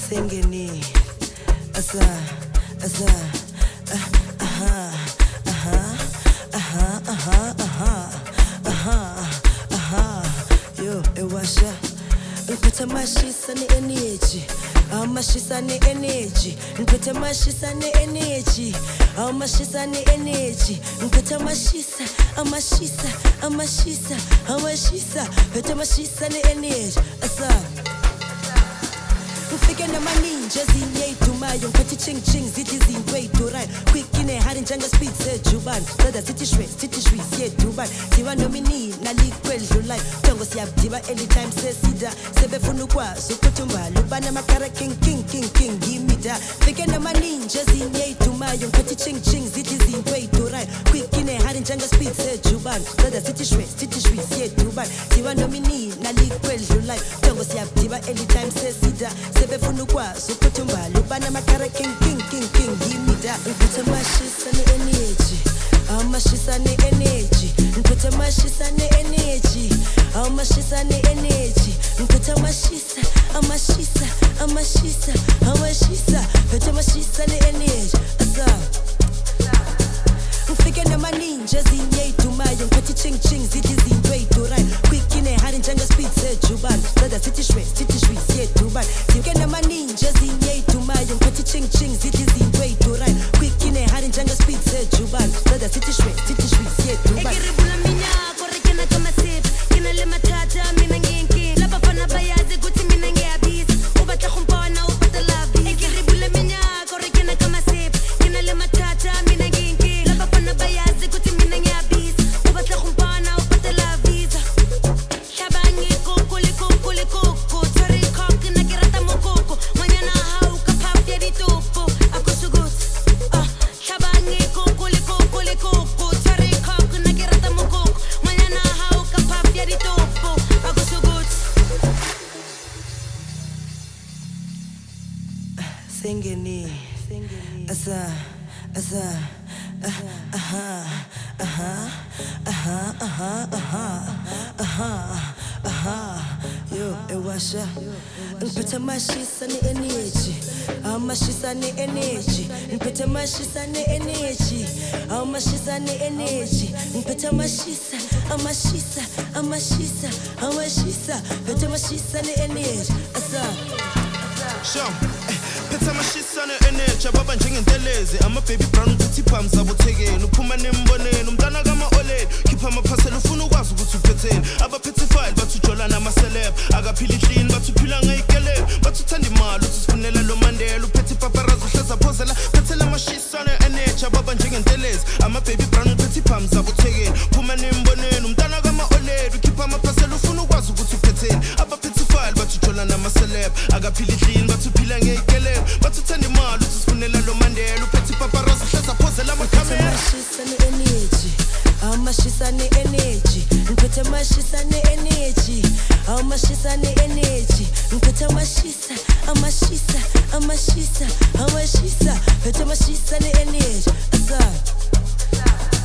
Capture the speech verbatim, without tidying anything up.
Singing asa asa uh, aha aha aha aha aha aha aha yo ewasha ngiphethe mashisa ne energy amashisa ne energy ngiphethe mashisa ne energy amashisa ne energy ngiphethe mashisa amashisa amashisa amashisa ngiphethe mashisa ne energy asa Ufike namaninja zinyeyidumayo ngiphethe ching ching zithi izinto eyidurayo quick inehari njenge speed sejuban sada sithi shwe sithi shwi siyeduban siwa nomini nalikwedlulayo jongo siyabdiba anytime sesida sebefuna ukwazi ukuthumbala ubana makara king king king king gimida fike namaninja zinyeyidumayo ngiphethe ching ching zithi izinto eyidurayo quick inehari njenge speed sejuban sada sithi shwe sithi shwi siyeduban siwa nomini nalikwedlulayo jongo siyabdiba anytime sesida sebefuna ukwazi ukuthumbala ubana makara king king king king gimida ngiphethe mashisa ne energy amashisa ne energy ngiphethe mashisa ne energy amashisa ne energy ngiphethe mashisa amashisa amashisa amashisa ngiphethe mashisa ne energy asa ngifike namaninja zinyeyidumayo ngiphethe ching ching zithi izinto eyidurayo quick inehari njenge speed sejuban sada sithi shwe sithi shwi siyeduban ngifike namaninja zinyeyidumayo ngiphethe ching ching zithi izinto eyidurayo quick inehari njenge speed sejuban sada sithi shwe sithi shwi siyeduban Ekiribula minyako rekena kama sip kina le matata mina ngenki laba fana bayazi ukuthi mina ngiyabisa ubatla kumpona ubata lavi Ekiribula minyako rekena kama sip kina le matata mina ngenki laba fana bayazi ukuthi mina ngiyabisa ubatla kumpona ubata lavi Shabangi koko le koko le koko Tori koko na kirata mokoko Manyana hauka papya di topo Ako sugut Ah Shabangi koko le koko le koko Tori koko na kirata mokoko Manyana hauka papya di topo Ako sugut Singing asa asa aha aha aha aha aha aha aha yo ewasha ngiphethe mashisa ne energy amashisa ne energy ngiphethe mashisa ne energy amashisa ne energy ngiphethe mashisa amashisa amashisa amashisa ngiphethe mashisa ne energy asa Sham, phethe amashisa ne-energy ababa njengentelezi ama-baby brown ukuthi iphamu zabo thekeni uphuma nemboneni umntana kama-oleni khipha amaphasela ufuna ukwazi ukuthi uphetheni abaphethe ifayili bathi ujola namaseleb akaphila ihlini bathi uphila ngayikeleni bathi uthanda imali uthi sifunela lo mandela uphethe ipaparazi uhleza phozela phethela amashisa ne-energy ababa njengentelezi ama-baby brown uphethe iphamu zabo thekeni uphuma nemboneni umntana kama-oleni ukhipha amaphasela ufuna ukwazi ukuthi uphetheni abaphethe ifayili bathi ujola namaseleb akaphila ihlini bathi uphila ngayikeleni bathi uthanda imali uthi sifunela lo mandela uphethe ipaparazi uhleza phozela amakhamera mashisa ne energy amashisa ne energy ngiphethe mashisa ne energy amashisa ne energy ngiphethe mashisa amashisa amashisa amashisa ngiphethe mashisa ne energy asa